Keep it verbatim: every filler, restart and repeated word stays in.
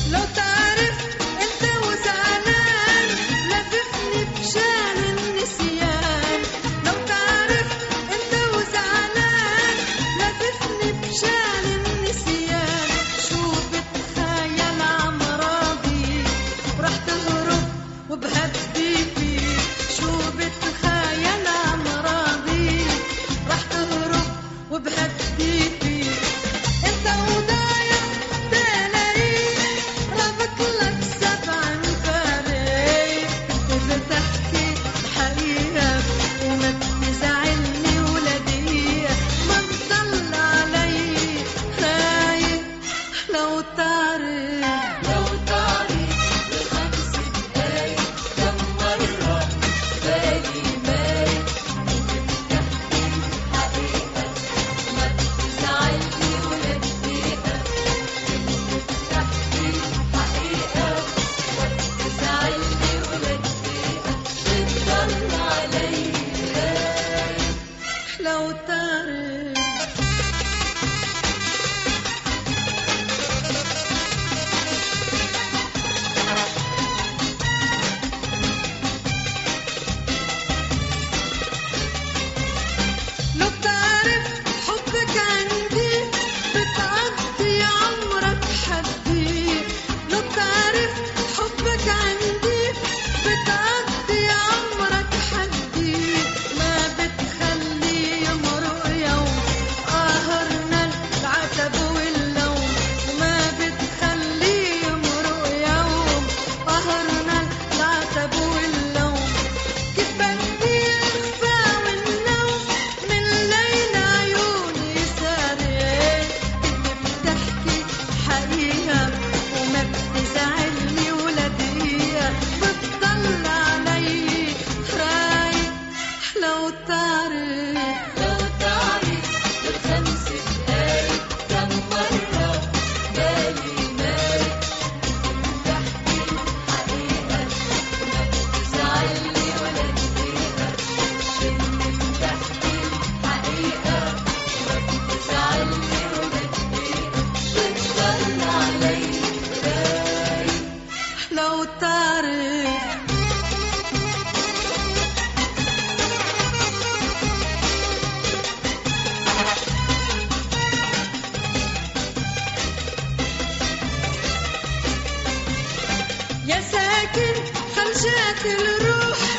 لو تعرف انت وزعلان لففني بشال النسيان. لو تعرف انت وزعلان لففني بشال النسيان. شو بتخيل عم راضي وراح تهرب وبهدي فيك. شو بتخيل عم راضي راح تهرب وبهدي فيك. انت وضايع تلاقيك رابط لك سبع مفارق. كنت بتحكي حقيقة وما بتزعلني ولدية. ما بضل علي خايف لو تعرف لو تعرف بخمس دقايق كم مرة بالي مالك وبتحكي حقيقة ما بتزعلني ولا دقيقة. بتحكي حقيقة ما بتزعلني ولا دقيقة. بتضل علي خايف لو تعرف. لو تعرف حبك عندي بتعدي عمرك حدي. لو تعرف حبك عندي بتعدي عمرك حدي. ما بتخلي يمرق يوم قهرنا العتب واللوم. وما بتخلي يمرق يوم قهرنا العتب واللوم. كيف بدي اخفى والنوم من ليل عيوني سارق. كنت بتحكي حقيقة وما بتزعلني ولا دقيقة. بتضل علي خايف لو تعرف لو تعرف بخمس دقايق كم مرة بالي مالك بتحكي حقيقة ما بتزعلني ولا دقيقة. بتحكي حقيقة ما بتزعلني ولا دقيقة. بتضل علي خايف لو تعرف. يا ساكن خرجات الروح